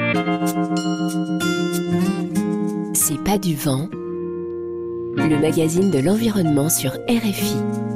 C'est pas du vent, le magazine de l'environnement sur RFI.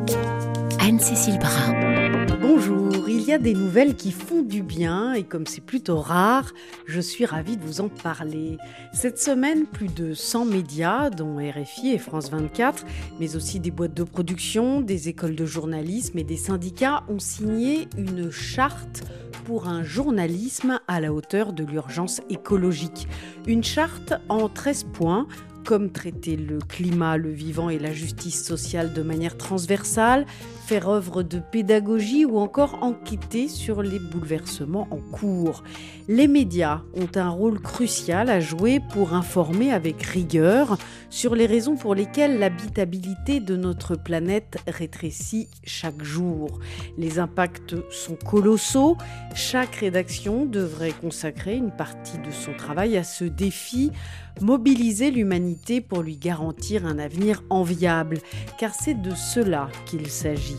Anne-Cécile Brun. Bonjour, il y a des nouvelles qui font du bien et comme c'est plutôt rare, je suis ravie de vous en parler. Cette semaine, plus de 100 médias, dont RFI et France 24, mais aussi des boîtes de production, des écoles de journalisme et des syndicats ont signé une charte pour un journalisme à la hauteur de l'urgence écologique. Une charte en 13 points, comme traiter le climat, le vivant et la justice sociale de manière transversale, faire œuvre de pédagogie ou encore enquêter sur les bouleversements en cours. Les médias ont un rôle crucial à jouer pour informer avec rigueur sur les raisons pour lesquelles l'habitabilité de notre planète rétrécit chaque jour. Les impacts sont colossaux. Chaque rédaction devrait consacrer une partie de son travail à ce défi, mobiliser l'humanité pour lui garantir un avenir enviable, car c'est de cela qu'il s'agit.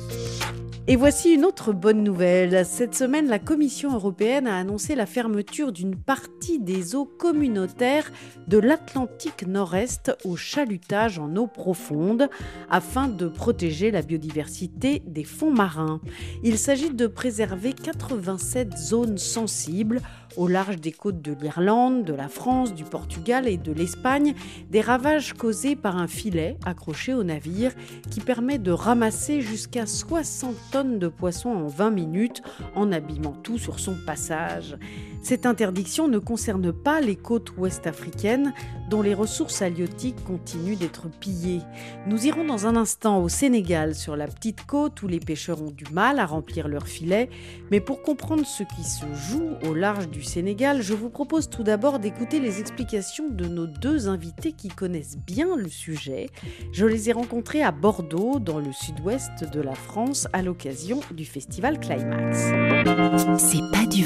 Et voici une autre bonne nouvelle. Cette semaine, la Commission européenne a annoncé la fermeture d'une partie des eaux communautaires de l'Atlantique Nord-Est au chalutage en eau profonde afin de protéger la biodiversité des fonds marins. Il s'agit de préserver 87 zones sensibles au large des côtes de l'Irlande, de la France, du Portugal et de l'Espagne, des ravages causés par un filet accroché au navire qui permet de ramasser jusqu'à 60 tonnes de poissons en 20 minutes en abîmant tout sur son passage. Cette interdiction ne concerne pas les côtes ouest africaines dont les ressources halieutiques continuent d'être pillées. Nous irons dans un instant au Sénégal, sur la petite côte où les pêcheurs ont du mal à remplir leurs filets. Mais pour comprendre ce qui se joue au large du Sénégal, je vous propose tout d'abord d'écouter les explications de nos deux invités qui connaissent bien le sujet. Je les ai rencontrés à Bordeaux, dans le sud-ouest de la France, à l'occasion du festival Climax. C'est pas du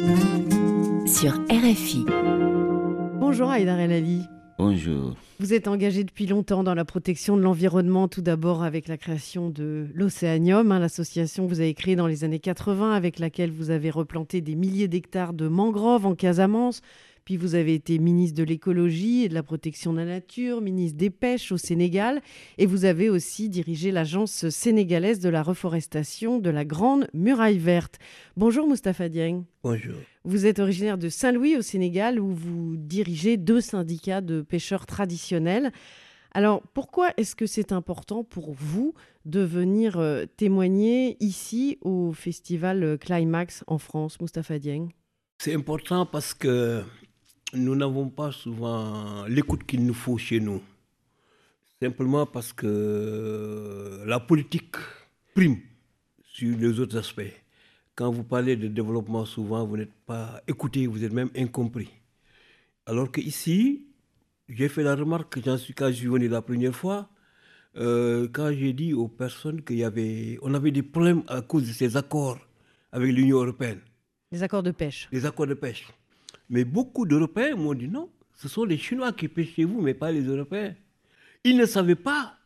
vent sur RFI. Bonjour Haïdar El Ali. Bonjour. Vous êtes engagé depuis longtemps dans la protection de l'environnement, tout d'abord avec la création de l'Océanium, l'association que vous avez créée dans les années 80, avec laquelle vous avez replanté des milliers d'hectares de mangroves en Casamance. Puis vous avez été ministre de l'écologie et de la protection de la nature, ministre des pêches au Sénégal. Et vous avez aussi dirigé l'agence sénégalaise de la reforestation de la Grande Muraille Verte. Bonjour Moustapha Dieng. Bonjour. Vous êtes originaire de Saint-Louis au Sénégal où vous dirigez 2 syndicats de pêcheurs traditionnels. Alors pourquoi est-ce que c'est important pour vous de venir témoigner ici au festival Climax en France, Moustapha Dieng? C'est important parce que nous n'avons pas souvent l'écoute qu'il nous faut chez nous. Simplement parce que la politique prime sur les autres aspects. Quand vous parlez de développement, souvent, vous n'êtes pas écouté, vous êtes même incompris. Alors qu'ici, j'ai fait la remarque quand je suis venu la première fois, quand j'ai dit aux personnes qu'on avait des problèmes à cause de ces accords avec l'Union européenne. Les accords de pêche. Les accords de pêche. Mais beaucoup d'Européens m'ont dit non, ce sont les Chinois qui pêchent chez vous, mais pas les Européens. Ils ne savaient pas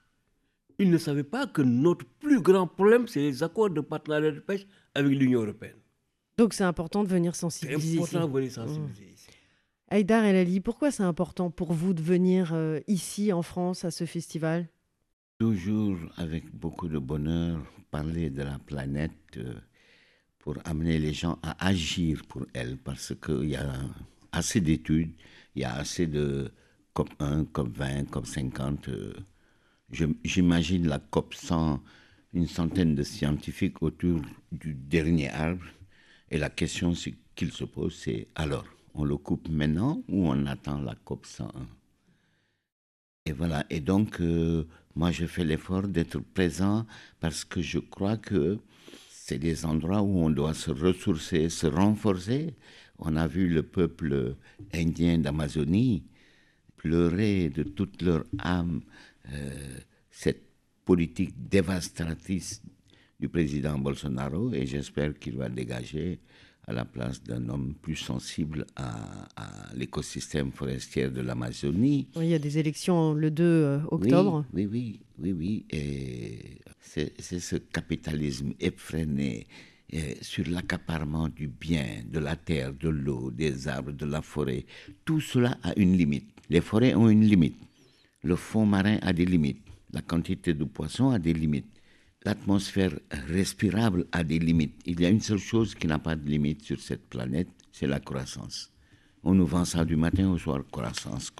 que notre plus grand problème, c'est les accords de partenariat de pêche avec l'Union européenne. Donc c'est important de venir sensibiliser. C'est important de venir sensibiliser ici. Haïdar El Ali, pourquoi c'est important pour vous de venir ici en France à ce festival? Toujours avec beaucoup de bonheur, parler de la planète pour amener les gens à agir pour elle, parce qu'il y a assez d'études, il y a assez de COP 1, COP 20, COP 50. J'imagine la COP 100, une centaine de scientifiques autour du dernier arbre, et la question qu'ils se posent, c'est alors, on le coupe maintenant ou on attend la COP 101? Et voilà, et donc moi je fais l'effort d'être présent parce que je crois que c'est des endroits où on doit se ressourcer, se renforcer. On a vu le peuple indien d'Amazonie pleurer de toute leur âme cette politique dévastatrice du président Bolsonaro, et j'espère qu'il va dégager à la place d'un homme plus sensible à l'écosystème forestier de l'Amazonie. Oui, il y a des élections le 2 octobre. Oui. Et c'est ce capitalisme effréné sur l'accaparement du bien, de la terre, de l'eau, des arbres, de la forêt. Tout cela a une limite. Les forêts ont une limite. Le fond marin a des limites. La quantité de poissons a des limites. L'atmosphère respirable a des limites. Il y a une seule chose qui n'a pas de limite sur cette planète, c'est la croissance. On nous vend ça du matin au soir, croissance.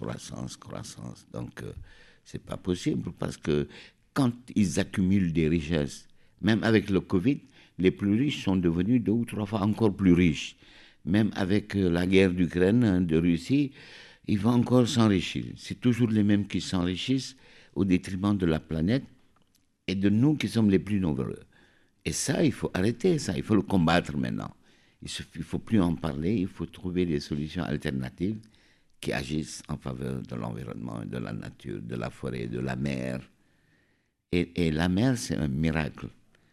Donc, c'est pas possible parce que quand ils accumulent des richesses, même avec le Covid, les plus riches sont devenus 2 ou 3 fois encore plus riches. Même avec la guerre d'Ukraine, de Russie, ils vont encore s'enrichir. C'est toujours les mêmes qui s'enrichissent au détriment de la planète et de nous qui sommes les plus nombreux. Et ça, il faut arrêter ça, il faut le combattre maintenant. Il ne faut plus en parler, il faut trouver des solutions alternatives qui agissent en faveur de l'environnement, de la nature, de la forêt, de la mer. Et la mer, c'est un miracle.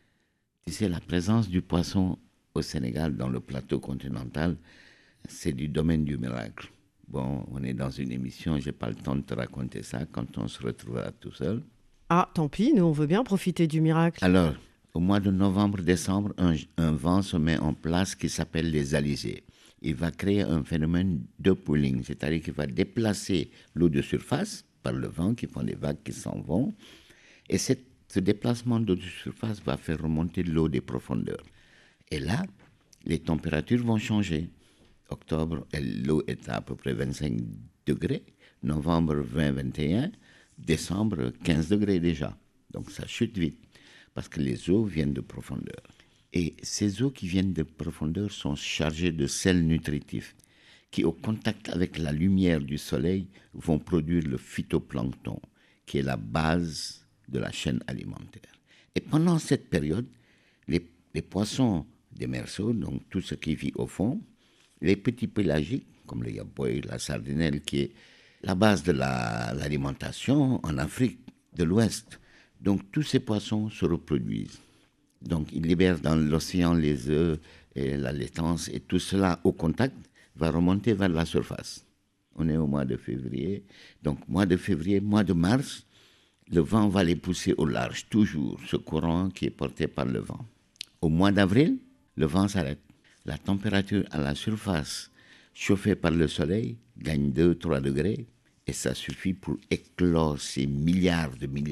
Tu sais, la présence du poisson au Sénégal, dans le plateau continental, c'est du domaine du miracle. Bon, on est dans une émission, je n'ai pas le temps de te raconter ça quand on se retrouvera tout seul. Ah, tant pis, nous on veut bien profiter du miracle. Alors, au mois de novembre-décembre, un vent se met en place qui s'appelle les alizés. Il va créer un phénomène de pooling, c'est-à-dire qu'il va déplacer l'eau de surface par le vent qui font des vagues qui s'en vont. Et ce déplacement d'eau de surface va faire remonter l'eau des profondeurs. Et là, les températures vont changer. Octobre, l'eau est à peu près 25 degrés. Novembre, 20-21. Décembre, 15 degrés déjà. Donc ça chute vite. Parce que les eaux viennent de profondeur. Et ces eaux qui viennent de profondeur sont chargées de sels nutritifs qui, au contact avec la lumière du soleil, vont produire le phytoplancton, qui est la base de la chaîne alimentaire. Et pendant cette période, les poissons démersaux, donc tout ce qui vit au fond, les petits pélagiques, comme le yaboy, la sardinelle, qui est la base de l'alimentation en Afrique de l'Ouest. Donc tous ces poissons se reproduisent. Donc ils libèrent dans l'océan les œufs et la laitance, et tout cela au contact va remonter vers la surface. On est au mois de février. Donc mois de février, mois de mars, le vent va les pousser au large, toujours ce courant qui est porté par le vent. Au mois d'avril, le vent s'arrête. La température à la surface, chauffée par le soleil, gagne 2-3 degrés, et ça suffit pour éclore ces milliards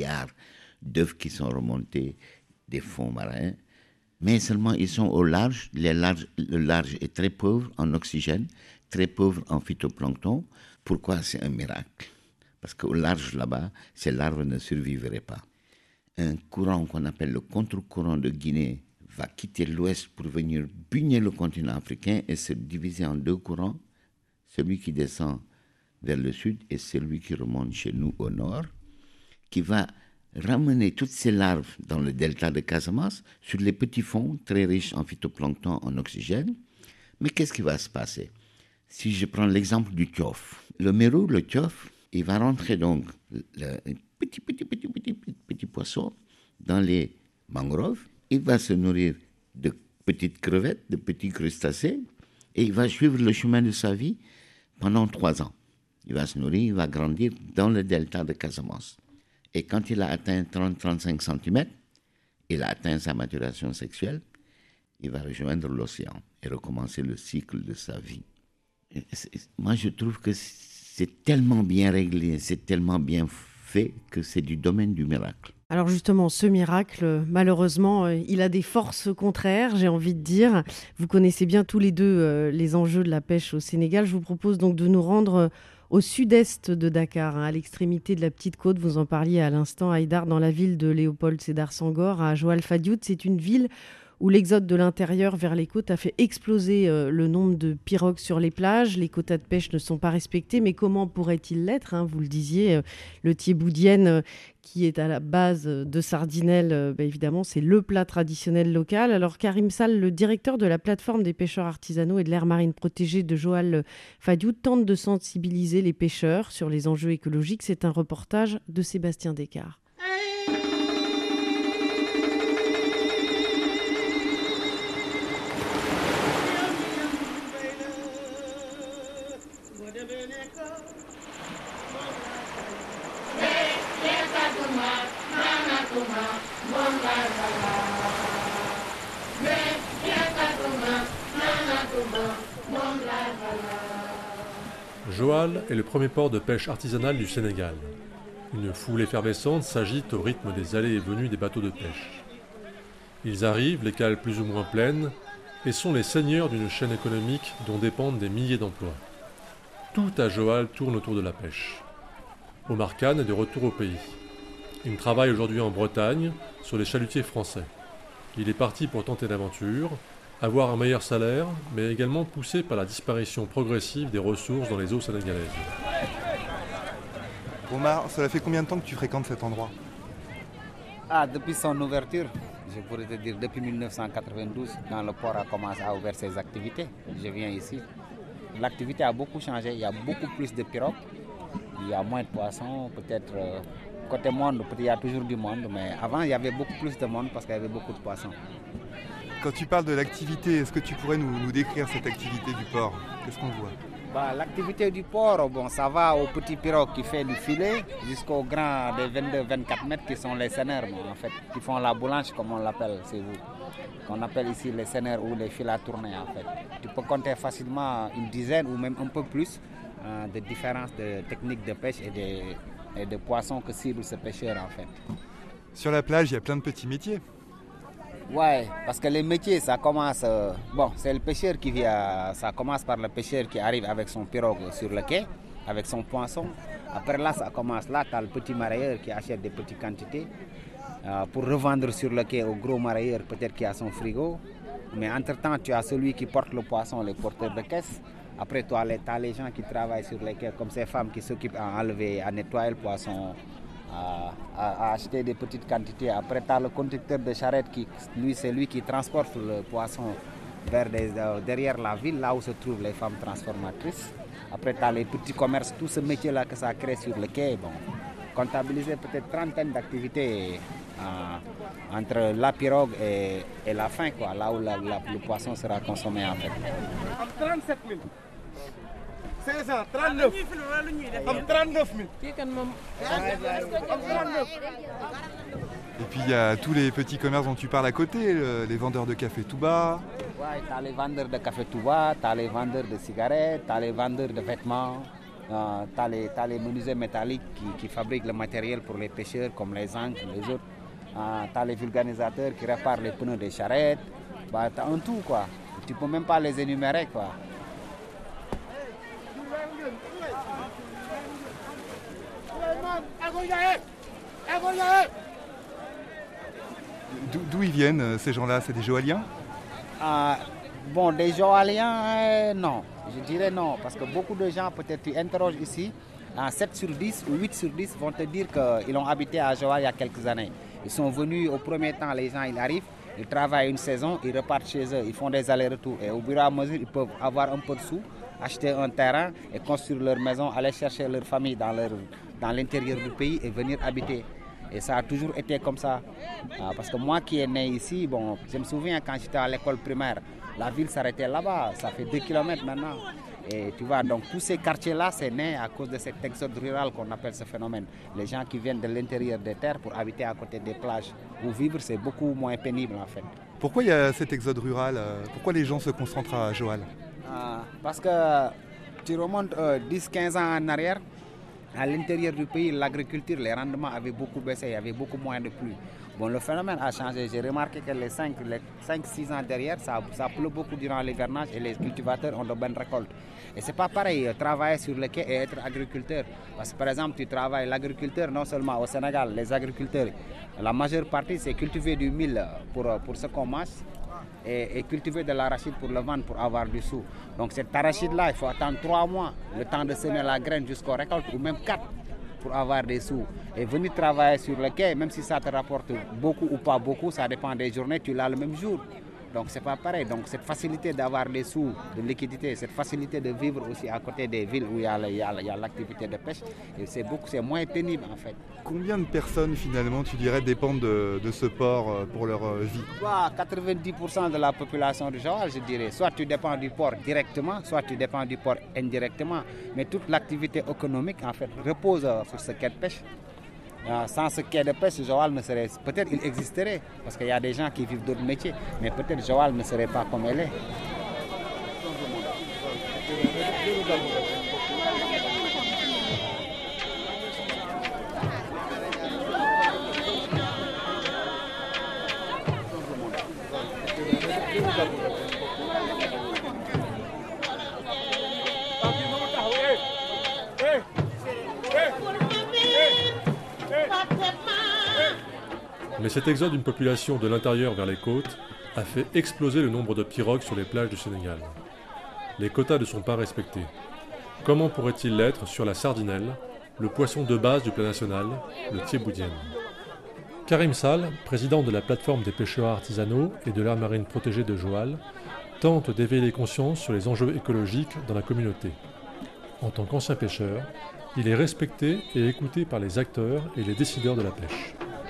d'œufs qui sont remontés des fonds marins. Mais seulement ils sont au large. Le large est très pauvre en oxygène, très pauvre en phytoplancton. Pourquoi c'est un miracle? Parce qu'au large là-bas, ces larves ne survivraient pas. Un courant qu'on appelle le contre-courant de Guinée va quitter l'ouest pour venir bugner le continent africain et se diviser en 2 courants, celui qui descend vers le sud et celui qui remonte chez nous au nord, qui va ramener toutes ces larves dans le delta de Casamance sur les petits fonds très riches en phytoplancton, en oxygène. Mais qu'est-ce qui va se passer? Si je prends l'exemple du tiof, le mérou, le tiof, il va rentrer donc le petit poisson dans les mangroves. Il va se nourrir de petites crevettes, de petits crustacés, et il va suivre le chemin de sa vie pendant 3 ans. Il va se nourrir, il va grandir dans le delta de Casamance. Et quand il a atteint 30-35 cm, il a atteint sa maturation sexuelle, il va rejoindre l'océan et recommencer le cycle de sa vie. Moi, je trouve que c'est tellement bien réglé, c'est tellement bien fait que c'est du domaine du miracle. Alors justement, ce miracle, malheureusement, il a des forces contraires, j'ai envie de dire. Vous connaissez bien tous les deux les enjeux de la pêche au Sénégal. Je vous propose donc de nous rendre au sud-est de Dakar, à l'extrémité de la petite côte. Vous en parliez à l'instant, Haïdar, dans la ville de Léopold Sédar Senghor, à Joal Fadiout. C'est une ville où l'exode de l'intérieur vers les côtes a fait exploser le nombre de pirogues sur les plages. Les quotas de pêche ne sont pas respectés, mais comment pourrait-il l'être, vous le disiez, le thiéboudienne qui est à la base de sardinelle, évidemment, c'est le plat traditionnel local. Alors Karim Sall, le directeur de la plateforme des pêcheurs artisanaux et de l'aire marine protégée de Joal Fadiout, tente de sensibiliser les pêcheurs sur les enjeux écologiques. C'est un reportage de Sébastien Descartes. Joal est le premier port de pêche artisanale du Sénégal. Une foule effervescente s'agite au rythme des allées et venues des bateaux de pêche. Ils arrivent, les cales plus ou moins pleines, et sont les seigneurs d'une chaîne économique dont dépendent des milliers d'emplois. Tout à Joal tourne autour de la pêche. Omar Khan est de retour au pays. Il travaille aujourd'hui en Bretagne, sur les chalutiers français. Il est parti pour tenter l'aventure, avoir un meilleur salaire, mais également poussé par la disparition progressive des ressources dans les eaux sénégalaises. Omar, cela fait combien de temps que tu fréquentes cet endroit ? Depuis son ouverture, je pourrais te dire depuis 1992, quand le port a commencé à ouvrir ses activités, je viens ici. L'activité a beaucoup changé, il y a beaucoup plus de pirogues, il y a moins de poissons, peut-être côté monde, peut-être il y a toujours du monde, mais avant il y avait beaucoup plus de monde parce qu'il y avait beaucoup de poissons. Quand tu parles de l'activité, est-ce que tu pourrais nous décrire cette activité du port ? Qu'est-ce qu'on voit ? L'activité du port, ça va aux petits pirogues qui font du filet jusqu'aux grands des 22-24 mètres qui sont les senners, en fait, qui font la boulange comme on l'appelle chez vous. Qu'on appelle ici les senners ou les fils à tourner en fait. Tu peux compter facilement une dizaine ou même un peu plus de différences de techniques de pêche et de poissons que cible ce pêcheur en fait. Sur la plage, il y a plein de petits métiers. Ouais, parce que les métiers, ça commence... c'est le pêcheur qui vient... Ça commence par le pêcheur qui arrive avec son pirogue sur le quai, avec son poisson. Après là, ça commence. Là, tu as le petit marailleur qui achète des petites quantités pour revendre sur le quai au gros marailleur, peut-être qui a son frigo. Mais entre-temps, tu as celui qui porte le poisson, les porteurs de caisse. Après, tu as les gens qui travaillent sur les quais, comme ces femmes qui s'occupent à enlever, à nettoyer le poisson, à acheter des petites quantités. Après, tu as le conducteur de charrette qui, c'est lui qui transporte le poisson derrière la ville, là où se trouvent les femmes transformatrices. Après, tu as les petits commerces, tout ce métier-là que ça crée sur le quai. Comptabiliser peut-être trentaine d'activités entre la pirogue et la fin, quoi, là où le poisson sera consommé en fait. 37 000. 539. 39 000. Et puis il y a tous les petits commerces dont tu parles à côté, les vendeurs de café tout bas. Ouais, tu as les vendeurs de café tout bas, tu as les vendeurs de cigarettes, tu as les vendeurs de vêtements, tu as les menuisiers métalliques qui fabriquent le matériel pour les pêcheurs comme les ancres, les autres. Tu as les vulcanisateurs qui réparent les pneus des charrettes. Tu as un tout quoi. Tu ne peux même pas les énumérer quoi. D'où ils viennent ces gens-là? C'est des Joaliens? Des Joaliens, non. Je dirais non, parce que beaucoup de gens, peut-être tu interroges ici, 7 sur 10 ou 8 sur 10 vont te dire qu'ils ont habité à Joal il y a quelques années. Ils sont venus au premier temps, les gens ils arrivent, ils travaillent une saison, ils repartent chez eux, ils font des allers-retours. Et au fur et à mesure, ils peuvent avoir un peu de sous, acheter un terrain et construire leur maison, aller chercher leur famille dans l'intérieur du pays et venir habiter. Et ça a toujours été comme ça. Parce que moi qui est né ici, je me souviens quand j'étais à l'école primaire, la ville s'arrêtait là-bas, ça fait 2 km maintenant. Et tu vois, donc tous ces quartiers-là, c'est né à cause de cet exode rural qu'on appelle ce phénomène. Les gens qui viennent de l'intérieur des terres pour habiter à côté des plages. Où vivre, c'est beaucoup moins pénible en fait. Pourquoi il y a cet exode rural? Pourquoi les gens se concentrent à Joal? Parce que tu remontes 10-15 ans en arrière, à l'intérieur du pays, l'agriculture, les rendements avaient beaucoup baissé, il y avait beaucoup moins de pluie. Le phénomène a changé. J'ai remarqué que les 5-6 ans derrière, ça pleut beaucoup durant l'hivernage et les cultivateurs ont de bonnes récoltes. Et c'est pas pareil, travailler sur le quai et être agriculteur. Parce que par exemple, tu travailles l'agriculteur, non seulement au Sénégal, les agriculteurs, la majeure partie, c'est cultiver du mil pour ce qu'on mange et cultiver de l'arachide pour le vendre, pour avoir du sou. Donc cet arachide-là, il faut attendre 3 mois, le temps de semer la graine jusqu'aux récoltes, ou même 4 pour avoir des sous. Et venir travailler sur le quai, même si ça te rapporte beaucoup ou pas beaucoup, ça dépend des journées, tu l'as le même jour. Donc c'est pas pareil. Donc cette facilité d'avoir des sous, de liquidité, cette facilité de vivre aussi à côté des villes où il y a l'activité de pêche, c'est moins pénible en fait. Combien de personnes finalement tu dirais dépendent de ce port pour leur vie? 90% de la population du Joal, je dirais. Soit tu dépends du port directement, soit tu dépends du port indirectement. Mais toute l'activité économique en fait repose sur ce quai de pêche. Sans ce quai de pêche, Joal ne serait... Peut-être il existerait, parce qu'il y a des gens qui vivent d'autres métiers, mais peut-être Joal ne serait pas comme elle est. Mais cet exode d'une population de l'intérieur vers les côtes a fait exploser le nombre de pirogues sur les plages du Sénégal. Les quotas ne sont pas respectés. Comment pourrait-il l'être sur la sardinelle, le poisson de base du plat national, le thiéboudienne? Karim Sall, président de la plateforme des pêcheurs artisanaux et de l'aire marine protégée de Joal, tente d'éveiller les consciences sur les enjeux écologiques dans la communauté. En tant qu'ancien pêcheur, il est respecté et écouté par les acteurs et les décideurs de la pêche.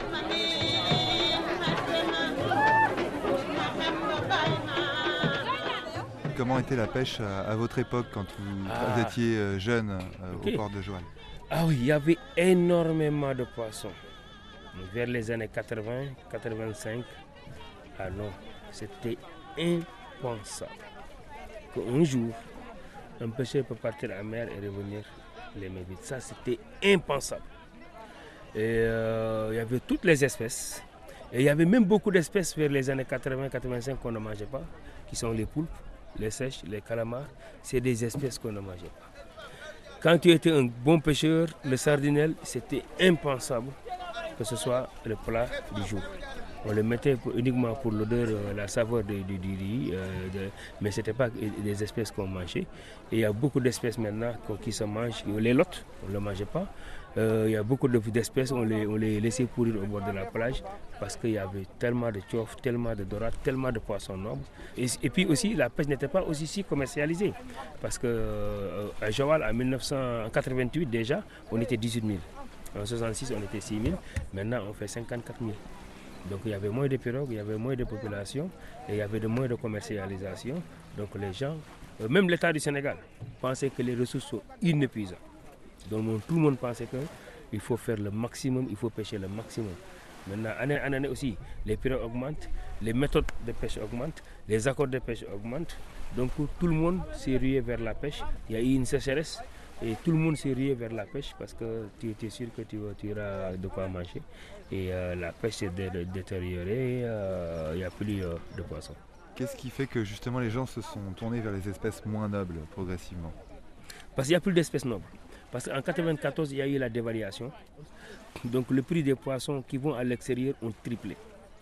Comment était la pêche à votre époque quand vous étiez jeune au port de Joal? Ah oui, il y avait énormément de poissons. Vers les années 80, 85, ah non, c'était impensable qu'un jour, un pêcheur peut partir en mer et revenir les mains vides. Ça, c'était impensable. Et il y avait toutes les espèces. Et il y avait même beaucoup d'espèces vers les années 80-85 qu'on ne mangeait pas, qui sont les poulpes, les sèches, les calamars. C'est des espèces qu'on ne mangeait pas. Quand tu étais un bon pêcheur, le sardinelle, c'était impensable que ce soit le plat du jour. On le mettait uniquement pour l'odeur, la saveur du riz, mais ce n'était pas des espèces qu'on mangeait. Et il y a beaucoup d'espèces maintenant qui se mangent. Les lottes, on ne le mangeait pas. Il y a beaucoup d'espèces, on les laissait pourrir au bord de la plage parce qu'il y avait tellement de tchofs, tellement de dorades, tellement de poissons nobles. Et puis aussi, la pêche n'était pas aussi si commercialisée. Parce qu'à Joal, en 1988 déjà, on était 18 000. En 1966, on était 6 000. Maintenant, on fait 54 000. Donc il y avait moins de pirogues, il y avait moins de population et il y avait moins de commercialisation. Donc les gens, même l'État du Sénégal, pensait que les ressources sont inépuisables. Donc tout le monde pensait qu'il faut faire le maximum, il faut pêcher le maximum. Maintenant, année en année aussi, les pirogues augmentent, les méthodes de pêche augmentent, les accords de pêche augmentent. Donc tout le monde s'est rué vers la pêche. Il y a eu une sécheresse. Et tout le monde s'est rué vers la pêche parce que tu étais sûr que tu auras de quoi manger. Et la pêche s'est détériorée, il n'y a plus de poissons. Qu'est-ce qui fait que justement les gens se sont tournés vers les espèces moins nobles progressivement? Parce qu'il n'y a plus d'espèces nobles. Parce qu'en 1994, il y a eu la dévaluation. Donc le prix des poissons qui vont à l'extérieur ont triplé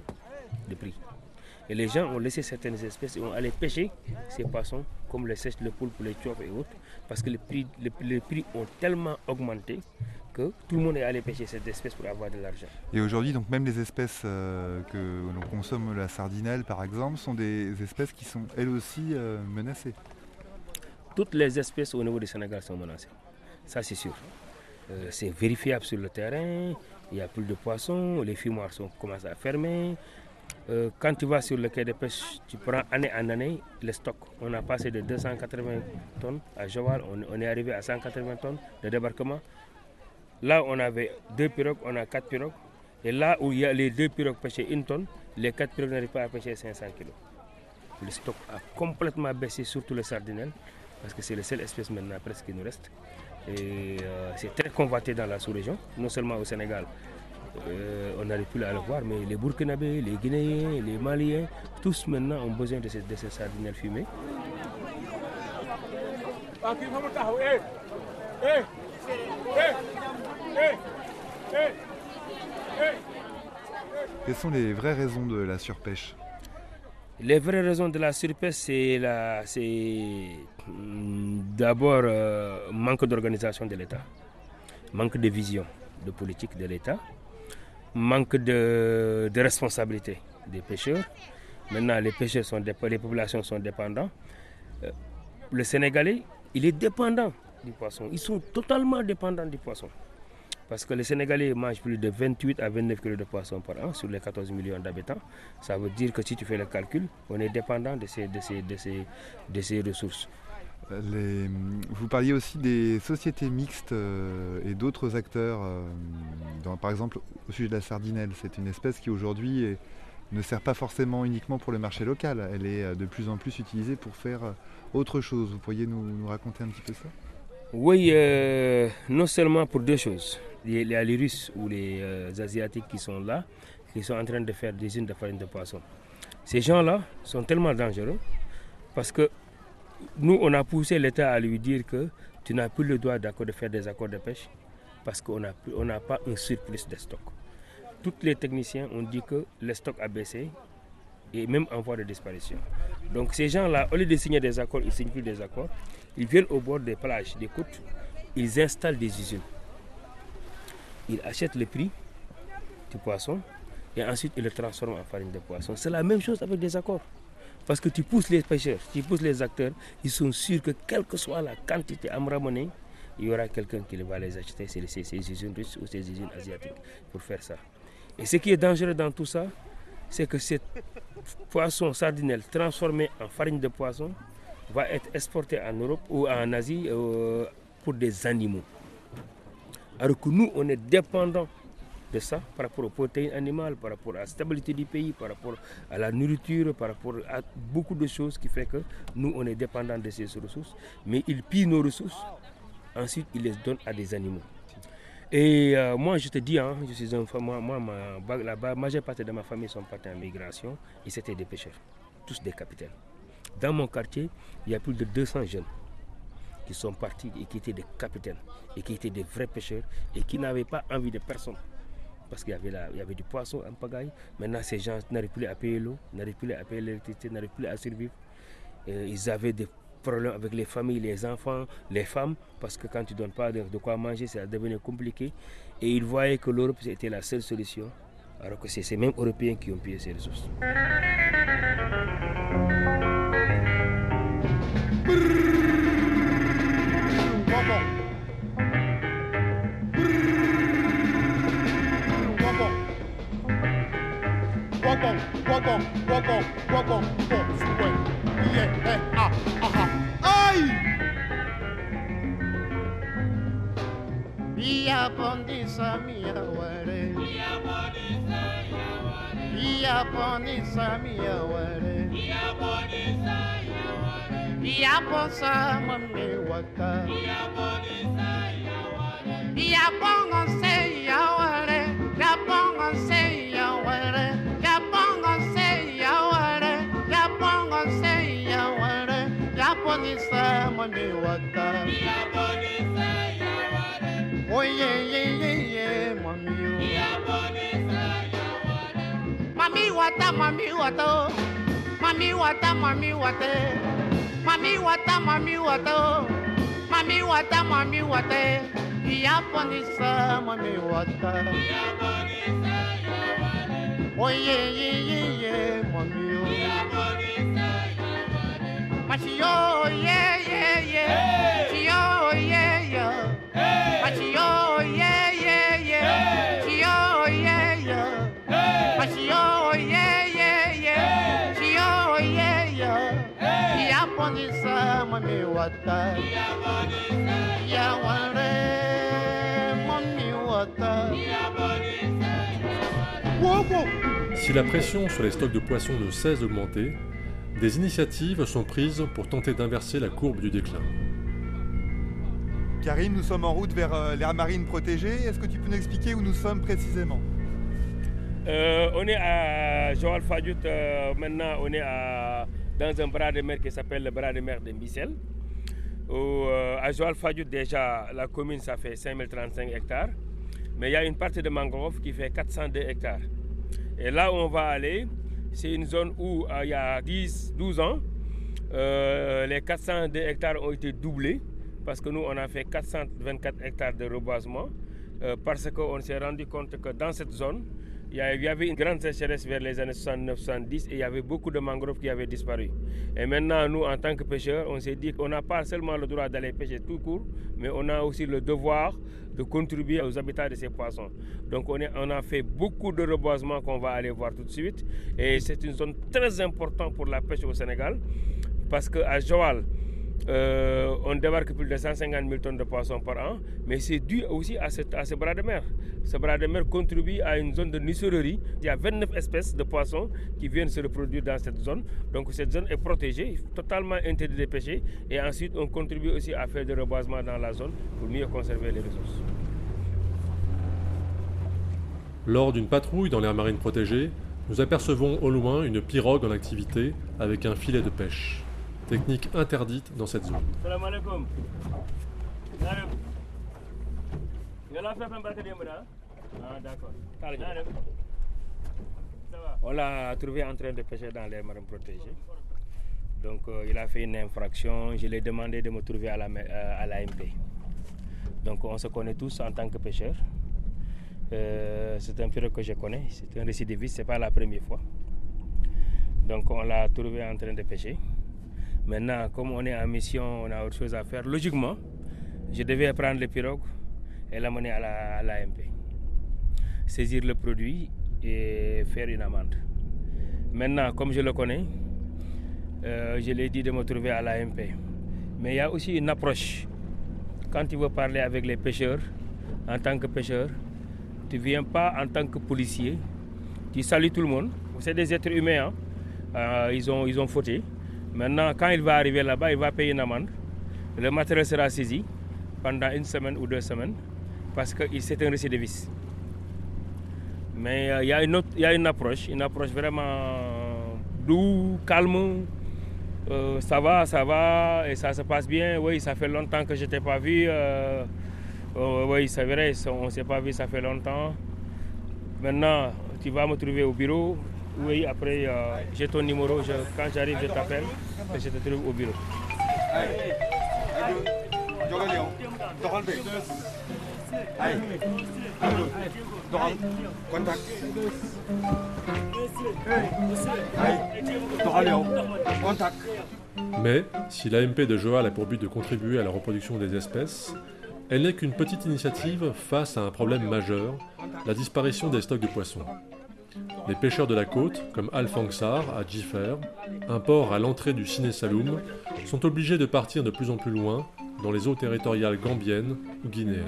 de prix. Et les gens ont laissé certaines espèces et ont allé pêcher ces poissons, comme les sèches, le poulpe, les tchofs et autres, parce que les prix ont tellement augmenté que tout le monde est allé pêcher cette espèce pour avoir de l'argent. Et aujourd'hui, donc même les espèces que l'on consomme, la sardinelle par exemple, sont des espèces qui sont elles aussi menacées. Toutes les espèces au niveau du Sénégal sont menacées, ça c'est sûr. C'est vérifiable sur le terrain, il n'y a plus de poissons, les fumoirs commencent à fermer. Quand tu vas sur le quai de pêche, tu prends année en année les stocks. On a passé de 280 tonnes à Joal, on est arrivé à 180 tonnes de débarquement. Là, on avait 2 pirogues, on a 4 pirogues. Et là où il y a les 2 pirogues pêchées 1 tonne, les 4 pirogues n'arrivent pas à pêcher 500 kg. Le stock a complètement baissé, surtout le sardinelle, parce que c'est la seule espèce maintenant presque qui nous reste. Et c'est très convoité dans la sous-région, non seulement au Sénégal. On n'arrive plus à le voir, mais les Burkinabés, les Guinéens, les Maliens, tous maintenant ont besoin de ces sardinelles fumées. Quelles sont les vraies raisons de la surpêche? Les vraies raisons de la surpêche, c'est d'abord manque d'organisation de l'État, manque de vision de politique de l'État, manque de responsabilité des pêcheurs. Maintenant, les pêcheurs les populations sont dépendantes. Le Sénégalais, il est dépendant du poisson. Ils sont totalement dépendants du poisson. Parce que les Sénégalais mangent plus de 28 à 29 kg de poisson par an sur les 14 millions d'habitants. Ça veut dire que si tu fais le calcul, on est dépendant de ces ressources. Vous parliez aussi des sociétés mixtes et d'autres acteurs, par exemple au sujet de la sardinelle. C'est une espèce qui aujourd'hui est ne sert pas forcément uniquement pour le marché local. Elle est de plus en plus utilisée pour faire autre chose. Vous pourriez nous raconter un petit peu ça? Oui, non seulement pour deux choses. Il y a les Russes ou les Asiatiques qui sont là, qui sont en train de faire des usines de farine de poisson. Ces gens-là sont tellement dangereux parce que nous, on a poussé l'État à lui dire que tu n'as plus le droit de faire des accords de pêche parce qu'on n'a pas un surplus de stock. Tous les techniciens ont dit que le stock a baissé et même en voie de disparition. Donc ces gens-là, au lieu de signer des accords, ils ne signent plus des accords. Ils viennent au bord des plages, des côtes, ils installent des usines. Ils achètent le prix du poisson et ensuite ils le transforment en farine de poisson. C'est la même chose avec des accords. Parce que tu pousses les pêcheurs, tu pousses les acteurs, ils sont sûrs que quelle que soit la quantité à me ramener, il y aura quelqu'un qui va les acheter, c'est ces usines russes ou ces usines asiatiques pour faire ça. Et ce qui est dangereux dans tout ça, c'est que ce poisson sardinelle transformé en farine de poisson va être exporté en Europe ou en Asie pour des animaux. Alors que nous, on est dépendant de ça par rapport aux protéines animales, par rapport à la stabilité du pays, par rapport à la nourriture, par rapport à beaucoup de choses qui fait que nous, on est dépendant de ces ressources. Mais ils pillent nos ressources, ensuite ils les donnent à des animaux. Et moi, je te dis, je suis un la majeure partie de ma famille sont partis en migration et c'était des pêcheurs, tous des capitaines. Dans mon quartier, il y a plus de 200 jeunes qui sont partis et qui étaient des capitaines et qui étaient des vrais pêcheurs et qui n'avaient pas envie de personne. Parce qu'il y avait du poisson en pagaille. Maintenant, ces gens n'arrivent plus à payer l'eau, n'arrivent plus à payer l'électricité, n'arrivent plus à survivre. Ils avaient des problèmes avec les familles, les enfants, les femmes, parce que quand tu ne donnes pas de quoi manger, ça devenait compliqué. Et ils voyaient que l'Europe, c'était la seule solution, alors que c'est ces mêmes Européens qui ont pillé ces ressources. Mami wata, mami wata, mami wata, mami wata, mami wata, mami wata, mami wata, mami wata, Yaponisa, mami wata, oh yeah, mami Machio, yeah, Chio, yeah, Machio, yeah, Chio, yeah, Machio, yeah, Chio, yeah, Yaponisa, mami wata, Yaware, mami wata. Si la pression sur les stocks de poissons ne cesse d'augmenter, des initiatives sont prises pour tenter d'inverser la courbe du déclin. Karim, nous sommes en route vers l'aire marine protégée. Est-ce que tu peux nous expliquer où nous sommes précisément? On est à Joal Fadiout, maintenant on est dans un bras de mer qui s'appelle le bras de mer de Mbissel. À Joal Fadiout déjà, la commune ça fait 5035 hectares, mais il y a une partie de mangrove qui fait 402 hectares. Et là où on va aller, c'est une zone où il y a 12 ans, les 402 hectares ont été doublés parce que nous on a fait 424 hectares de reboisement parce qu'on s'est rendu compte que dans cette zone, il y avait une grande sécheresse vers les années 69-70 et il y avait beaucoup de mangroves qui avaient disparu. Et maintenant, nous, en tant que pêcheurs, on s'est dit qu'on n'a pas seulement le droit d'aller pêcher tout court, mais on a aussi le devoir de contribuer aux habitats de ces poissons. Donc on a fait beaucoup de reboisement qu'on va aller voir tout de suite. Et c'est une zone très importante pour la pêche au Sénégal, parce qu'à Joal, on débarque plus de 150 000 tonnes de poissons par an, mais c'est dû aussi à ce bras de mer. Ce bras de mer contribue à une zone de niçonnerie. Il y a 29 espèces de poissons qui viennent se reproduire dans cette zone. Donc cette zone est protégée, totalement interdite de pêcher. Et ensuite, on contribue aussi à faire du reboisement dans la zone pour mieux conserver les ressources. Lors d'une patrouille dans l'aire marine protégée, nous apercevons au loin une pirogue en activité avec un filet de pêche. Technique interdite dans cette zone. Salam alaikum. On l'a trouvé en train de pêcher dans les marines protégées. Donc il a fait une infraction. Je lui ai demandé de me trouver à l'AMP. Donc on se connaît tous en tant que pêcheurs. C'est un pirogue que je connais. C'est un récidiviste, ce n'est pas la première fois. Donc on l'a trouvé en train de pêcher. Maintenant, comme on est en mission, on a autre chose à faire. Logiquement, je devais prendre le pirogue et l'amener à l'AMP. Saisir le produit et faire une amende. Maintenant, comme je le connais, je lui ai dit de me trouver à l'AMP. Mais il y a aussi une approche. Quand tu veux parler avec les pêcheurs, en tant que pêcheur, tu ne viens pas en tant que policier. Tu salues tout le monde. C'est des êtres humains. Hein. Ils ont fauté. Maintenant, quand il va arriver là-bas, il va payer une amende. Le matériel sera saisi pendant 1 semaine ou 2 semaines parce que c'est un récidiviste. Mais il y a une approche vraiment douce, calme. Ça va et ça se passe bien. Oui, ça fait longtemps que je ne t'ai pas vu. Oui, c'est vrai, on ne s'est pas vu, ça fait longtemps. Maintenant, tu vas me trouver au bureau. Oui, après, j'ai ton numéro. Quand j'arrive, je t'appelle et je te trouve au bureau. Mais, si l'AMP de Joal a pour but de contribuer à la reproduction des espèces, elle n'est qu'une petite initiative face à un problème majeur, la disparition des stocks de poissons. Les pêcheurs de la côte, comme Al-Fangsar, à Djifer, un port à l'entrée du Siné Saloum, sont obligés de partir de plus en plus loin, dans les eaux territoriales gambiennes ou guinéennes.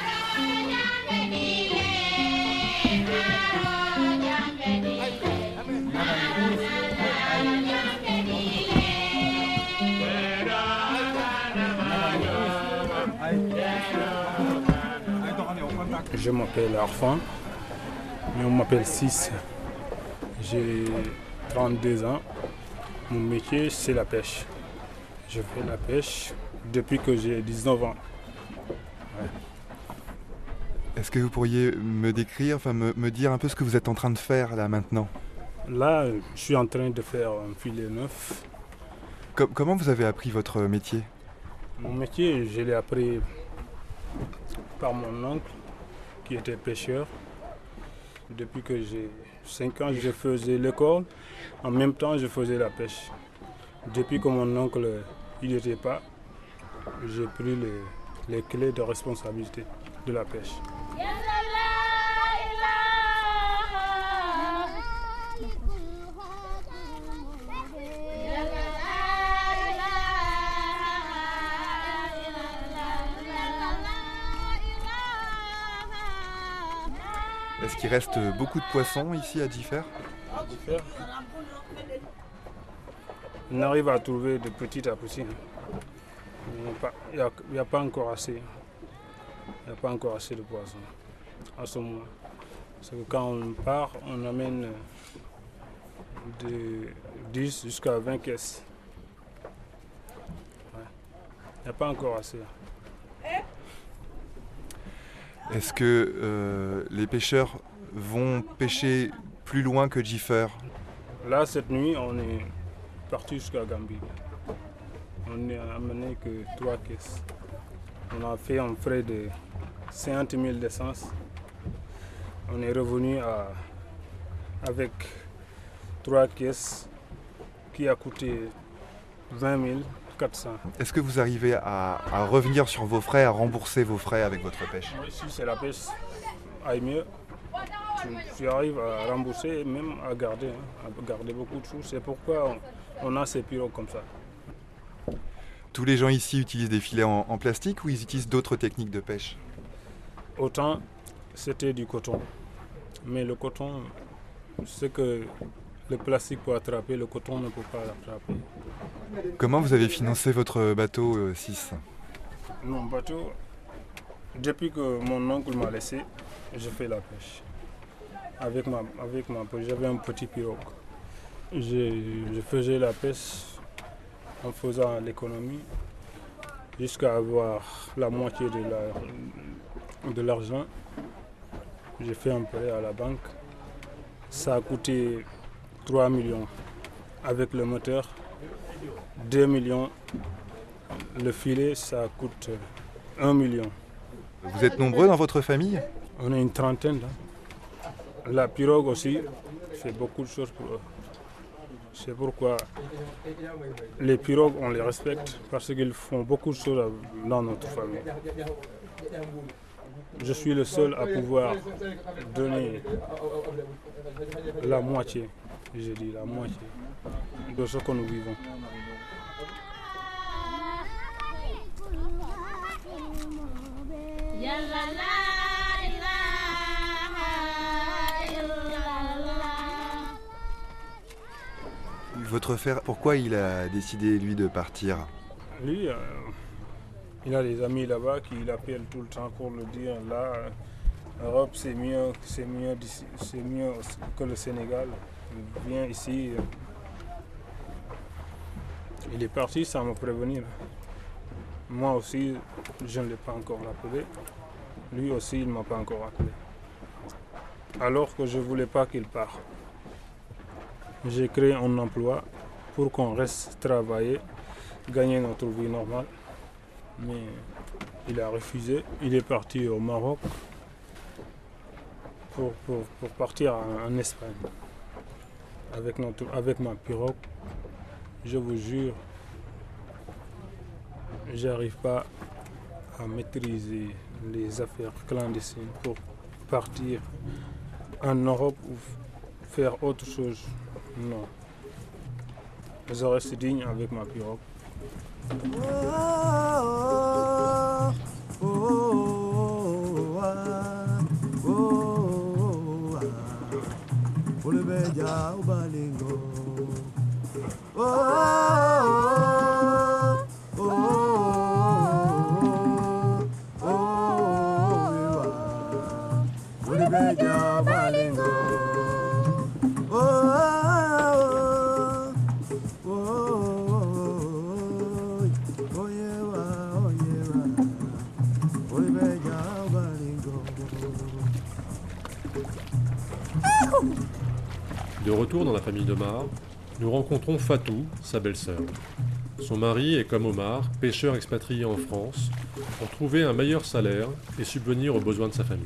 Je m'appelle Arfan, mais on m'appelle Sis. J'ai 32 ans. Mon métier, c'est la pêche. Je fais la pêche depuis que j'ai 19 ans. Ouais. Est-ce que vous pourriez me décrire, me dire un peu ce que vous êtes en train de faire là maintenant? Là, je suis en train de faire un filet neuf. Comment vous avez appris votre métier? Mon métier, je l'ai appris par mon oncle qui était pêcheur. Depuis que j'ai 5 ans, je faisais l'école. En même temps, je faisais la pêche. Depuis que mon oncle il n'était pas, j'ai pris les clés de responsabilité de la pêche. Est-ce qu'il reste beaucoup de poissons ici à Djifer? À Djifer, on arrive à trouver de petit à petit. Il n'y a pas encore assez. Il n'y a pas encore assez de poissons en ce moment. Parce que quand on part, on amène de 10 jusqu'à 20 caisses. Ouais. Il n'y a pas encore assez. Est-ce que les pêcheurs vont pêcher plus loin que Djifer? Là, cette nuit, on est parti jusqu'à Gambie. On n'a amené que 3 caisses. On a fait un frais de 50 000 d'essence. On est revenu avec 3 caisses qui a coûté 20 400. Est-ce que vous arrivez à revenir sur vos frais, à rembourser vos frais avec votre pêche? Oui, si c'est la pêche aille mieux, tu arrives à rembourser et même à garder beaucoup de choses. C'est pourquoi on a ces pirogues comme ça. Tous les gens ici utilisent des filets en plastique ou ils utilisent d'autres techniques de pêche? Autant c'était du coton. Mais le coton, ce que le plastique peut attraper, le coton ne peut pas l'attraper. Comment vous avez financé votre bateau 6? Mon bateau, depuis que mon oncle m'a laissé, je fais la pêche. Avec ma pêche, j'avais un petit pirogue. Je faisais la pêche en faisant l'économie jusqu'à avoir la moitié de l'argent. J'ai fait un prêt à la banque. Ça a coûté 3 millions avec le moteur, 2 millions. Le filet, ça coûte 1 million. Vous êtes nombreux dans votre famille? On est une trentaine. La pirogue aussi fait beaucoup de choses pour eux. C'est pourquoi les pirogues, on les respecte parce qu'ils font beaucoup de choses dans notre famille. Je suis le seul à pouvoir donner la moitié, je dis la moitié, de ce que nous vivons. Votre frère, pourquoi il a décidé, lui, de partir? Lui, il a des amis là-bas qui l'appellent tout le temps pour le dire, là, l'Europe c'est mieux que le Sénégal. Il vient ici. Il est parti sans me prévenir. Moi aussi, je ne l'ai pas encore appelé. Lui aussi, il ne m'a pas encore appelé. Alors que je ne voulais pas qu'il parte. J'ai créé un emploi pour qu'on reste travailler, gagner notre vie normale. Mais il a refusé. Il est parti au Maroc pour partir en Espagne. Avec ma pirogue, je vous jure, j'arrive pas à maîtriser les affaires clandestines pour partir en Europe ou faire autre chose. Non. Je reste digne avec ma pirogue. De retour dans la famille d'Omar, nous rencontrons Fatou, sa belle-sœur. Son mari est comme Omar, pêcheur expatrié en France, pour trouver un meilleur salaire et subvenir aux besoins de sa famille.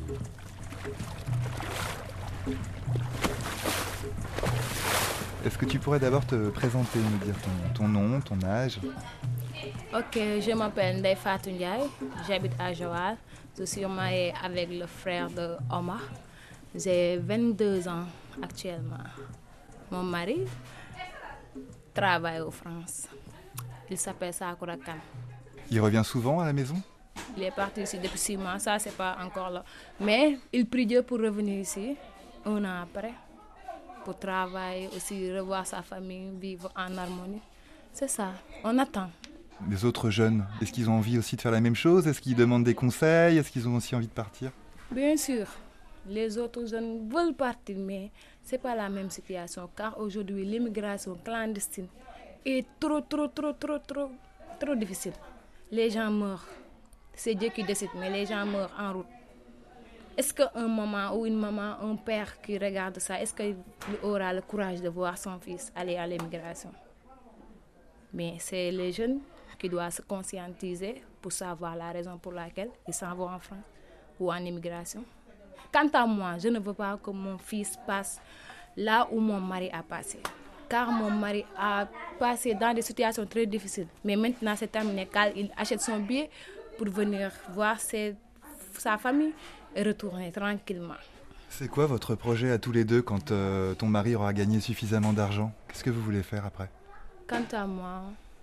Est-ce que tu pourrais d'abord te présenter, me dire ton nom, ton âge? Ok, je m'appelle Ndeye Fatou Ndiaye, j'habite à Joal. Je suis mariée avec le frère de Omar. J'ai 22 ans actuellement. Mon mari travaille en France. Il s'appelle Sakura Khan. Il revient souvent à la maison? Il est parti ici depuis 6 mois, ça c'est pas encore là. Mais il prie Dieu pour revenir ici, 1 an après, pour travailler aussi, revoir sa famille, vivre en harmonie. C'est ça, on attend. Les autres jeunes, est-ce qu'ils ont envie aussi de faire la même chose? Est-ce qu'ils demandent des conseils? Est-ce qu'ils ont aussi envie de partir? Bien sûr, les autres jeunes veulent partir, mais ce n'est pas la même situation, car aujourd'hui l'immigration clandestine est trop difficile. Les gens meurent. C'est Dieu qui décide, mais les gens meurent en route. Est-ce qu'un maman ou une maman, un père qui regarde ça, est-ce qu'il aura le courage de voir son fils aller à l'immigration? Mais c'est les jeunes qui doivent se conscientiser pour savoir la raison pour laquelle ils s'en vont en France ou en immigration. Quant à moi, je ne veux pas que mon fils passe là où mon mari a passé. Car mon mari a passé dans des situations très difficiles. Mais maintenant, c'est terminé car il achète son billet pour venir voir sa famille et retourner tranquillement. C'est quoi votre projet à tous les deux quand ton mari aura gagné suffisamment d'argent? Qu'est-ce que vous voulez faire après? Quant à moi,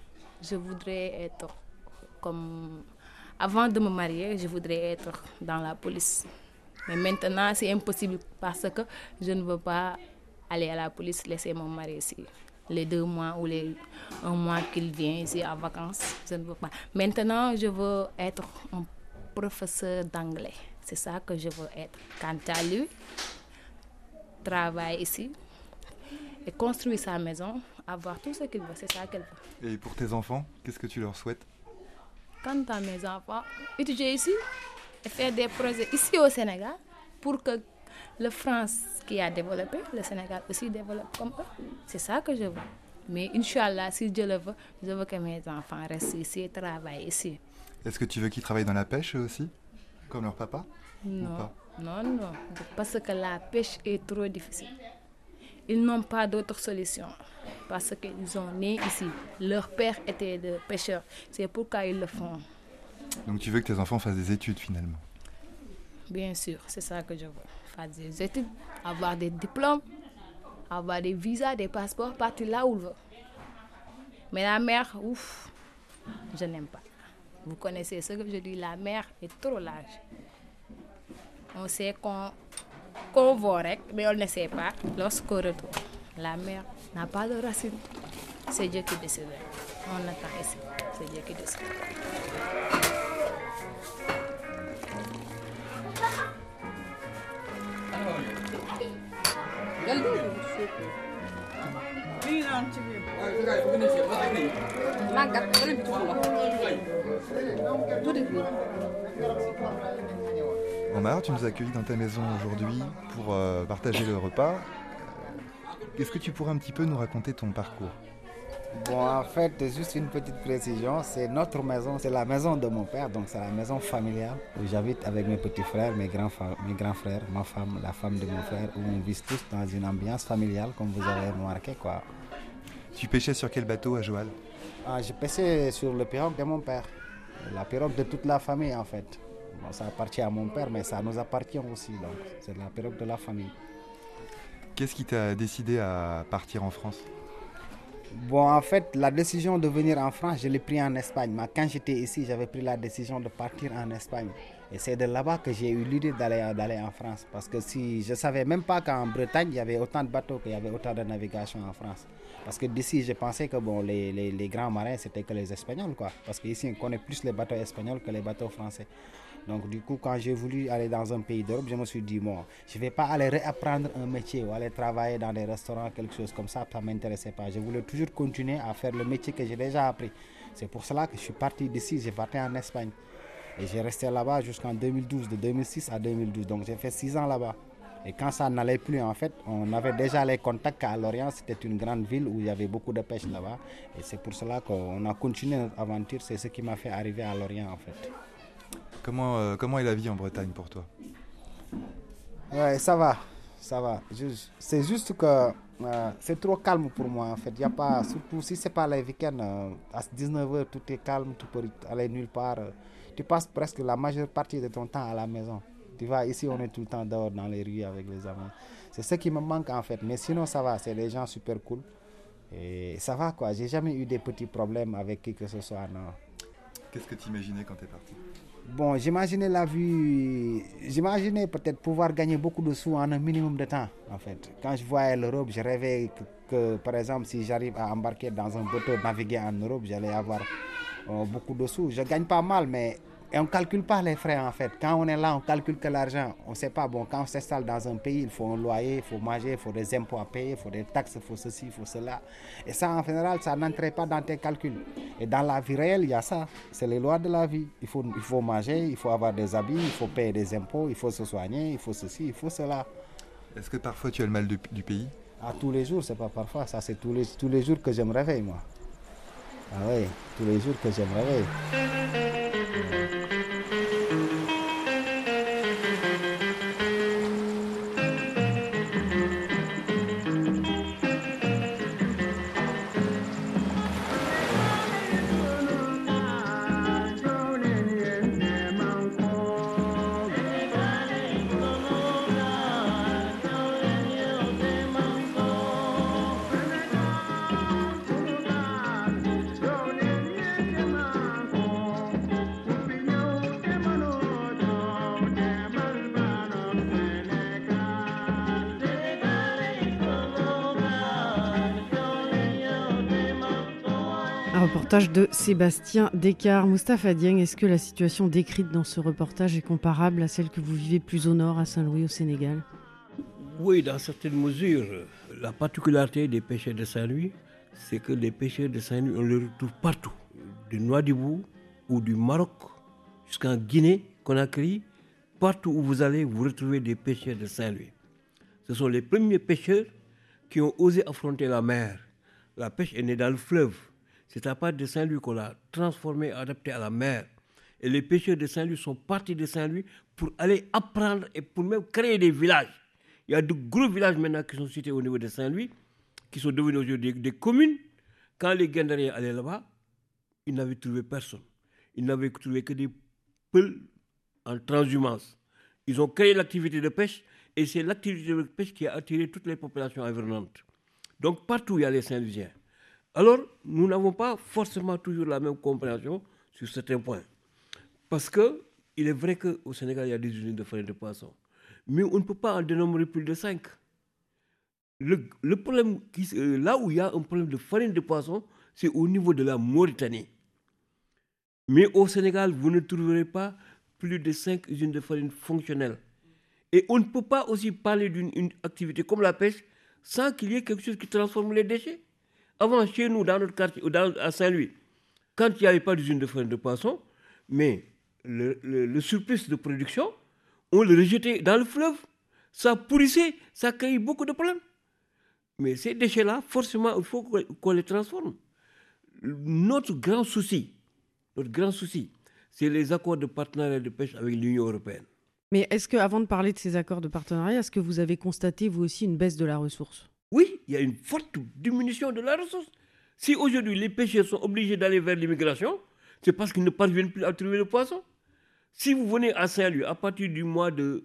je voudrais être comme... Avant de me marier, je voudrais être dans la police. Mais maintenant, c'est impossible parce que je ne veux pas aller à la police, laisser mon mari ici. Les 2 mois ou les 1 mois qu'il vient ici en vacances, je ne veux pas. Maintenant, je veux être un professeur d'anglais. C'est ça que je veux être. Quant à lui, travaille ici et construire sa maison, avoir tout ce qu'il veut. C'est ça qu'elle veut. Et pour tes enfants, qu'est-ce que tu leur souhaites? Quant à mes enfants, étudier ici et faire des projets ici au Sénégal pour que la France qui a développé, le Sénégal aussi développe comme eux. C'est ça que je veux. Mais Inch'Allah, si Dieu le veut, je veux que mes enfants restent ici et travaillent ici. Est-ce que tu veux qu'ils travaillent dans la pêche eux aussi, comme leur papa? Non, non, parce que la pêche est trop difficile. Ils n'ont pas d'autre solution parce qu'ils sont nés ici. Leur père était de pêcheur. C'est pourquoi ils le font. Donc tu veux que tes enfants fassent des études finalement? Bien sûr, c'est ça que je veux. Faire des études, avoir des diplômes, avoir des visas, des passeports, partir là où ils veulent. Mais la mer, ouf, je n'aime pas. Vous connaissez ce que je dis, la mer est trop large. On sait qu'on voit, mais on ne sait pas lorsqu'on retourne. La mer n'a pas de racines. C'est Dieu qui décide. On attend ici. C'est Dieu qui décide. Omar, tu nous as accueillis dans ta maison aujourd'hui pour partager le repas. Est-ce que tu pourrais un petit peu nous raconter ton parcours? Bon, en fait, juste une petite précision, c'est notre maison, c'est la maison de mon père, donc c'est la maison familiale où j'habite avec mes petits frères, mes grands frères, ma femme, la femme de mon frère, où on vit tous dans une ambiance familiale, comme vous avez remarqué, quoi. Tu pêchais sur quel bateau à Joal? Je pêchais sur le pirogue de mon père, la pirogue de toute la famille en fait. Bon, ça appartient à mon père, mais ça nous appartient aussi, donc c'est la pirogue de la famille. Qu'est-ce qui t'a décidé à partir en France? Bon, en fait, la décision de venir en France, je l'ai pris en Espagne. Mais quand j'étais ici, j'avais pris la décision de partir en Espagne. Et c'est de là-bas que j'ai eu l'idée d'aller en France. Parce que si je ne savais même pas qu'en Bretagne, il y avait autant de bateaux, qu'il y avait autant de navigation en France. Parce que d'ici, je pensais que bon, les grands marins, c'était que les Espagnols, quoi. Parce qu'ici, on connaît plus les bateaux espagnols que les bateaux français. Donc du coup, quand j'ai voulu aller dans un pays d'Europe, je me suis dit, bon, je ne vais pas aller réapprendre un métier ou aller travailler dans des restaurants, quelque chose comme ça ne m'intéressait pas. Je voulais toujours continuer à faire le métier que j'ai déjà appris. C'est pour cela que je suis parti d'ici, j'ai parti en Espagne. Et j'ai resté là-bas jusqu'en 2012, de 2006 à 2012. Donc j'ai fait 6 ans là-bas. Et quand ça n'allait plus, en fait, on avait déjà les contacts qu'à Lorient, c'était une grande ville où il y avait beaucoup de pêche là-bas. Et c'est pour cela qu'on a continué notre aventure. C'est ce qui m'a fait arriver à Lorient, en fait. Comment est la vie en Bretagne pour toi? Ouais, ça va. C'est juste que c'est trop calme pour moi, en fait. Y a pas, surtout si ce n'est pas les week-ends, à 19h, tout est calme, tu peux aller nulle part. Tu passes presque la majeure partie de ton temps à la maison. Tu vois, ici, on est tout le temps dehors dans les rues avec les amis. C'est ce qui me manque, en fait. Mais sinon, ça va. C'est des gens super cool. Et ça va, quoi. J'ai jamais eu des petits problèmes avec qui que ce soit, non. Qu'est-ce que tu imaginais quand tu es parti? Bon, j'imaginais la vie, j'imaginais peut-être pouvoir gagner beaucoup de sous en un minimum de temps, en fait. Quand je voyais l'Europe, je rêvais que, par exemple, si j'arrive à embarquer dans un bateau, naviguer en Europe, j'allais avoir beaucoup de sous. Je gagne pas mal, mais on ne calcule pas les frais, en fait. Quand on est là, on calcule que l'argent. On ne sait pas, bon, quand on s'installe dans un pays, il faut un loyer, il faut manger, il faut des impôts à payer, il faut des taxes, il faut ceci, il faut cela. Et ça, en général, ça n'entrait pas dans tes calculs. Et dans la vie réelle, il y a ça. C'est les lois de la vie. Il faut manger, il faut avoir des habits, il faut payer des impôts, il faut se soigner, il faut ceci, il faut cela. Est-ce que parfois tu as le mal du pays? Ah, tous les jours, c'est pas parfois. Ça, c'est tous les jours que je me réveille, moi. Ah oui, tous les jours que je me réveille. reportage de Sébastien Descartes. Moustapha Dieng, est-ce que la situation décrite dans ce reportage est comparable à celle que vous vivez plus au nord, à Saint-Louis, au Sénégal? Oui, dans certaines mesures. La particularité des pêcheurs de Saint-Louis, c'est que les pêcheurs de Saint-Louis, on les retrouve partout. Du Nouadhibou ou du Maroc jusqu'en Guinée, Conakry, partout où vous allez, vous retrouvez des pêcheurs de Saint-Louis. Ce sont les premiers pêcheurs qui ont osé affronter la mer. La pêche est née dans le fleuve. C'est à partir de Saint-Louis qu'on l'a transformé, adapté à la mer. Et les pêcheurs de Saint-Louis sont partis de Saint-Louis pour aller apprendre et pour même créer des villages. Il y a de gros villages maintenant qui sont cités au niveau de Saint-Louis, qui sont devenus aujourd'hui des communes. Quand les Guindariens allaient là-bas, ils n'avaient trouvé personne. Ils n'avaient trouvé que des peuls en transhumance. Ils ont créé l'activité de pêche et c'est l'activité de pêche qui a attiré toutes les populations environnantes. Donc partout il y a les Saint-Louisiens. Alors nous n'avons pas forcément toujours la même compréhension sur certains points. Parce qu'il est vrai qu'au Sénégal il y a des usines de farine de poisson. Mais on ne peut pas en dénombrer plus de 5. Le problème, là où il y a un problème de farine de poisson, c'est au niveau de la Mauritanie. Mais au Sénégal, vous ne trouverez pas plus de 5 usines de farine fonctionnelles. Et on ne peut pas aussi parler d'une activité comme la pêche sans qu'il y ait quelque chose qui transforme les déchets. Avant, chez nous, dans notre quartier, à Saint-Louis, quand il n'y avait pas d'usine de farine de poisson, mais le surplus de production, on le rejetait dans le fleuve. Ça pourrissait, ça créait beaucoup de problèmes. Mais ces déchets-là, forcément, il faut qu'on les transforme. Notre grand souci, c'est les accords de partenariat de pêche avec l'Union européenne. Mais est-ce qu'avant de parler de ces accords de partenariat, est-ce que vous avez constaté, vous aussi, une baisse de la ressource? Oui, il y a une forte diminution de la ressource. Si aujourd'hui les pêcheurs sont obligés d'aller vers l'immigration, c'est parce qu'ils ne parviennent plus à trouver le poisson. Si vous venez à Saint-Louis à partir du mois de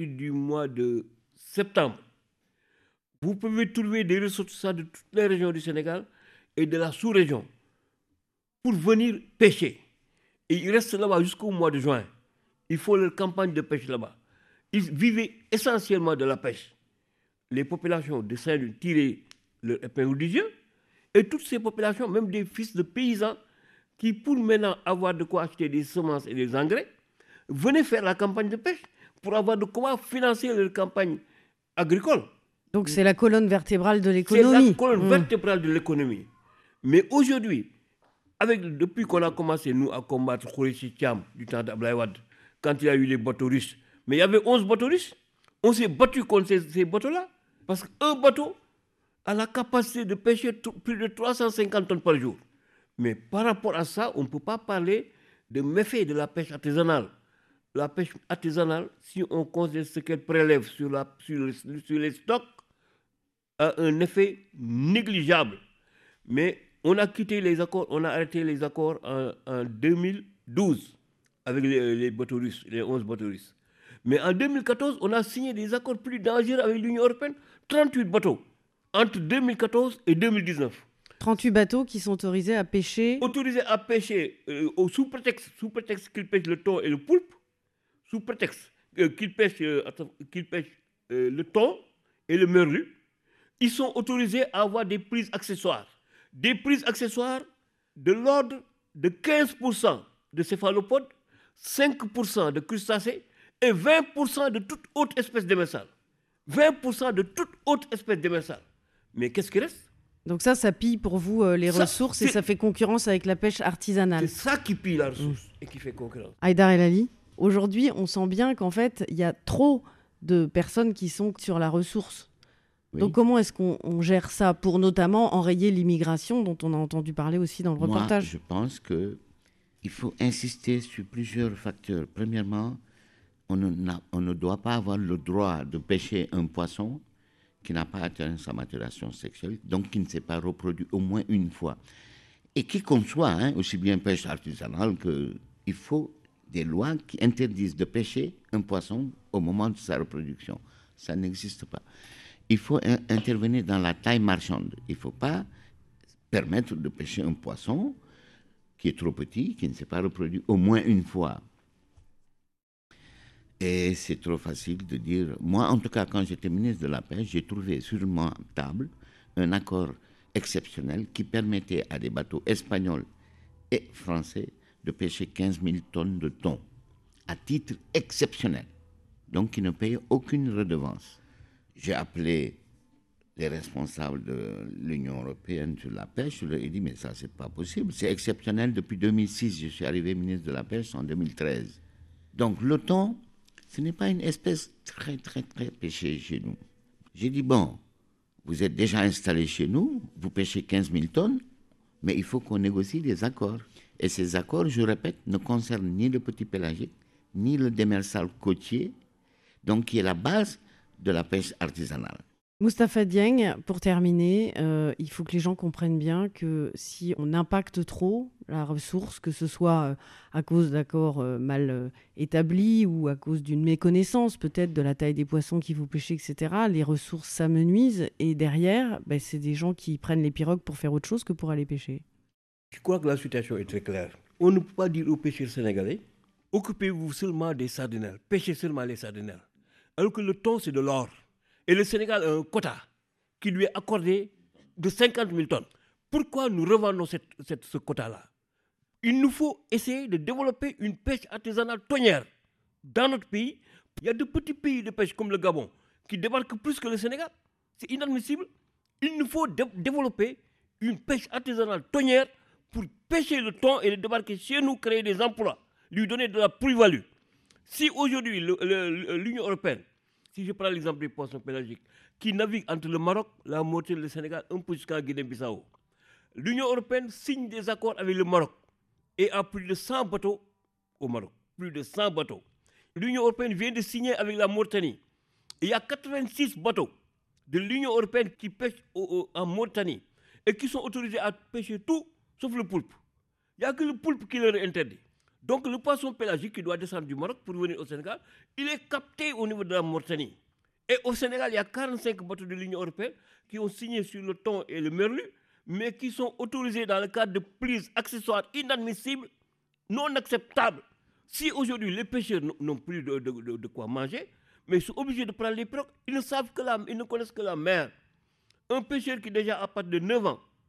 septembre, vous pouvez trouver des ressortissants de toutes les régions du Sénégal et de la sous-région pour venir pêcher. Et ils restent là-bas jusqu'au mois de juin. Il faut leur campagne de pêche là-bas. Ils vivaient essentiellement de la pêche. Les populations de Saint-Louis tiraient leur épingle du jeu. Et toutes ces populations, même des fils de paysans, qui pour maintenant avoir de quoi acheter des semences et des engrais, venaient faire la campagne de pêche pour avoir de quoi financer leur campagne agricole. Donc c'est la colonne vertébrale de l'économie. C'est la colonne vertébrale de l'économie. Mais aujourd'hui, depuis qu'on a commencé, nous, à combattre Khoureyssi Thiam du temps d'Abdoulaye Wade, quand il y a eu les bateaux russes, mais il y avait 11 bateaux russes. On s'est battu contre ces bateaux-là. Parce qu'un bateau a la capacité de pêcher plus de 350 tonnes par jour. Mais par rapport à ça, on ne peut pas parler de méfaits de la pêche artisanale. La pêche artisanale, si on considère ce qu'elle prélève sur les stocks, a un effet négligeable. Mais on a quitté les accords, on a arrêté les accords en 2012 avec les bateaux russes, les 11 bateaux russes. Mais en 2014, on a signé des accords plus dangereux avec l'Union européenne, 38 bateaux, entre 2014 et 2019. 38 bateaux qui sont autorisés à pêcher. Autorisés à pêcher sous prétexte qu'ils pêchent le thon et le poulpe, sous prétexte qu'ils pêchent le thon et le merlu. Ils sont autorisés à avoir des prises accessoires. Des prises accessoires de l'ordre de 15% de céphalopodes, 5% de crustacés et 20% de toute autre espèce démersale. 20% de toute autre espèce démersale. Mais qu'est-ce qui reste? Donc ça pille pour vous les ressources et ça fait concurrence avec la pêche artisanale. C'est ça qui pille la ressource et qui fait concurrence. Haïdar El Ali, aujourd'hui, on sent bien qu'en fait, il y a trop de personnes qui sont sur la ressource. Oui. Donc comment est-ce qu'on gère ça pour notamment enrayer l'immigration dont on a entendu parler aussi dans le reportage? Je pense qu'il faut insister sur plusieurs facteurs. Premièrement, on ne doit pas avoir le droit de pêcher un poisson qui n'a pas atteint sa maturation sexuelle, donc qui ne s'est pas reproduit au moins une fois. Et qui conçoit, aussi bien pêche artisanale qu'il faut des lois qui interdisent de pêcher un poisson au moment de sa reproduction. Ça n'existe pas. Il faut intervenir dans la taille marchande. Il ne faut pas permettre de pêcher un poisson qui est trop petit, qui ne s'est pas reproduit au moins une fois. Et c'est trop facile de dire... Moi, en tout cas, quand j'étais ministre de la Pêche, j'ai trouvé sur ma table un accord exceptionnel qui permettait à des bateaux espagnols et français de pêcher 15 000 tonnes de thon à titre exceptionnel, donc qui ne payaient aucune redevance. J'ai appelé les responsables de l'Union européenne sur la pêche, je leur ai dit mais ça c'est pas possible, c'est exceptionnel depuis 2006, je suis arrivé ministre de la pêche en 2013. Donc le thon, ce n'est pas une espèce très pêchée chez nous. J'ai dit bon, vous êtes déjà installé chez nous, vous pêchez 15 000 tonnes, mais il faut qu'on négocie des accords. Et ces accords, je répète, ne concernent ni le petit pélagique, ni le démersal côtier, donc qui est la base de la pêche artisanale. Moustapha Dieng, pour terminer, il faut que les gens comprennent bien que si on impacte trop la ressource, que ce soit à cause d'accords mal établis ou à cause d'une méconnaissance peut-être de la taille des poissons qu'il faut pêcher, etc., les ressources s'amenuisent et derrière, c'est des gens qui prennent les pirogues pour faire autre chose que pour aller pêcher. Je crois que la situation est très claire. On ne peut pas dire aux pêcheurs sénégalais, occupez-vous seulement des sardinelles, pêchez seulement les sardinelles. Alors que le thon, c'est de l'or. Et le Sénégal a un quota qui lui est accordé de 50 000 tonnes. Pourquoi nous revendons ce quota-là? Il nous faut essayer de développer une pêche artisanale thonière. Dans notre pays, il y a de petits pays de pêche comme le Gabon qui débarquent plus que le Sénégal. C'est inadmissible. Il nous faut développer une pêche artisanale thonière pour pêcher le thon et le débarquer chez nous, créer des emplois, lui donner de la plus-value. Si aujourd'hui l'Union européenne, si je prends l'exemple des poissons pélagiques, qui naviguent entre le Maroc, la Mauritanie, le Sénégal, un peu jusqu'à Guinée-Bissau, l'Union européenne signe des accords avec le Maroc et a plus de 100 bateaux au Maroc. Plus de 100 bateaux. L'Union européenne vient de signer avec la Mauritanie. Il y a 86 bateaux de l'Union européenne qui pêchent en Mauritanie et qui sont autorisés à pêcher tout sauf le poulpe. Il n'y a que le poulpe qui leur est interdit. Donc le poisson pélagique qui doit descendre du Maroc pour venir au Sénégal, il est capté au niveau de la Mauritanie. Et au Sénégal, il y a 45 bateaux de l'Union européenne qui ont signé sur le thon et le merlu, mais qui sont autorisés dans le cadre de prises accessoires inadmissibles, non acceptables. Si aujourd'hui les pêcheurs n'ont plus de quoi manger, mais ils sont obligés de prendre les pirogues, ils ne connaissent que la mer. Un pêcheur qui déjà à partir de 9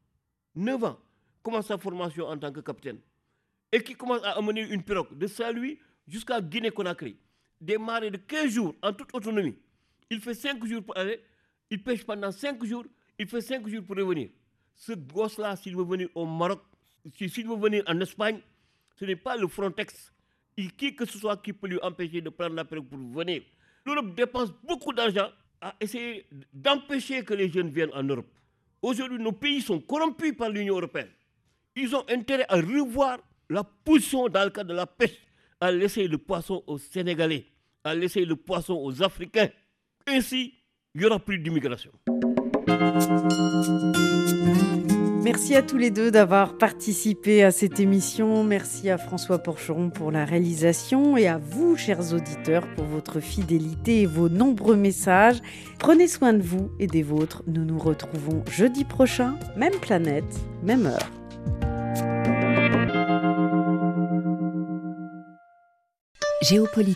ans, commence sa formation en tant que capitaine, et qui commence à amener une pirogue de Saint-Louis jusqu'à Guinée-Conakry, des marées de 15 jours en toute autonomie. Il fait 5 jours pour aller, il pêche pendant 5 jours, il fait 5 jours pour revenir. Ce gosse-là, s'il veut venir au Maroc, s'il veut venir en Espagne, ce n'est pas le Frontex. Qui que ce soit qui peut lui empêcher de prendre la pirogue pour venir. L'Europe dépense beaucoup d'argent à essayer d'empêcher que les jeunes viennent en Europe. Aujourd'hui, nos pays sont corrompus par l'Union européenne. Ils ont intérêt à revoir la position dans le cadre de la pêche, à laisser le poisson aux Sénégalais, à laisser le poisson aux Africains. Ainsi, il n'y aura plus d'immigration. Merci à tous les deux d'avoir participé à cette émission. Merci à François Porcheron pour la réalisation et à vous, chers auditeurs, pour votre fidélité et vos nombreux messages. Prenez soin de vous et des vôtres. Nous nous retrouvons jeudi prochain, même planète, même heure. Géopolitique.